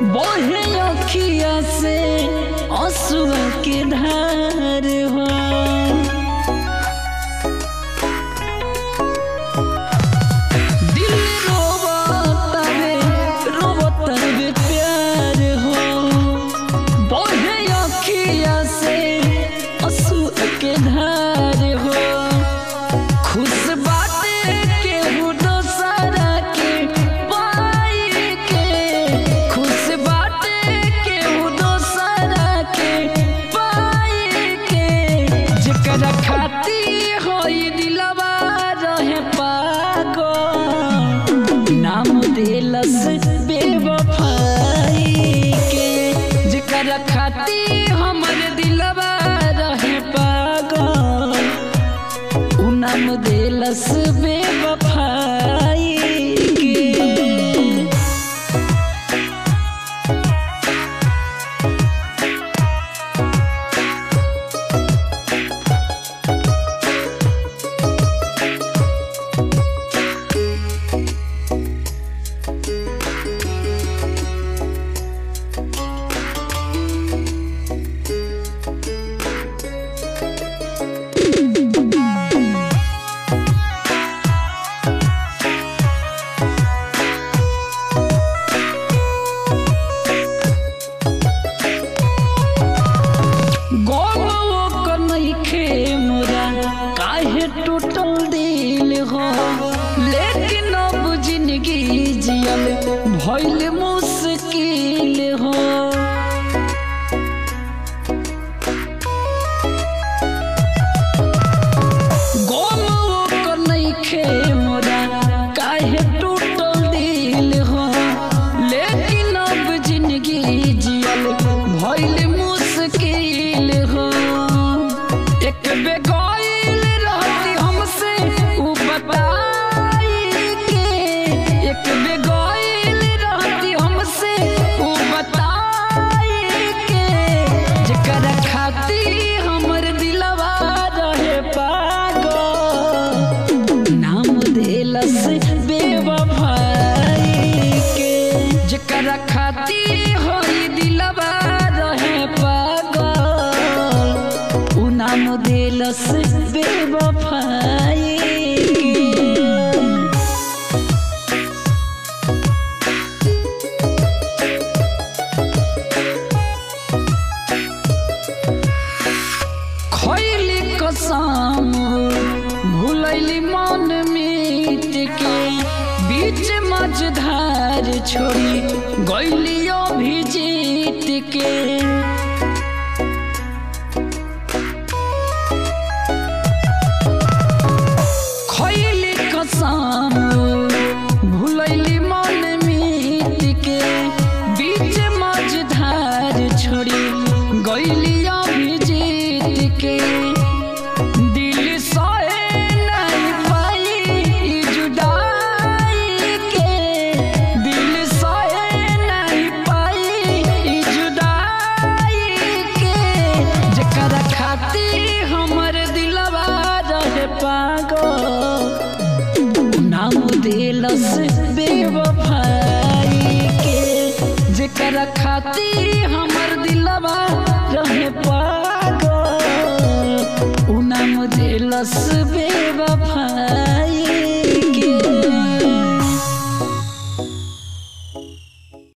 बहे अखिया से आंसुआ के धार हो दिल रोवतावे प्यार हो बहे अखिया से आंसुआ के धार हो खुश बाटे केहू दोसरा के पाई के खुश बाटे केहू दोसरा के पाई के जेकरा खाती होई दिलवा रहे पागल नाम देलस बेवफाई के जेकरा खाती हमर दिलवा रहे पागल नाम देलस बेवफाई के टूटल दिल हो लेकिन अब जिंदगी जियल भइल मुश्किल हो गोम ओकर नइखे मोरा काहे टूटल दिल हो लेकिन अब जिंदगी जियल भइल मुश्किल हो एक बेगो हमर दिलवा रहे पागल नाम देलस बेवफाई के जेकरा खाती होई दिलवा रहे पागल उ नाम देलस बेवफाई कसम भूलैली मन मीत के बीच मझधार छोड़ी गइलियो भी जीत के खइली कसम भूलैली मन मीत के बीच मझधार छोड़ी गइलियो भी जीत के हमर दिलवा रहे पागल नाम देलस बेवफाई के जेकरा खाती हमर दिलवा रहे पागल उ नाम देलस बेवफाई।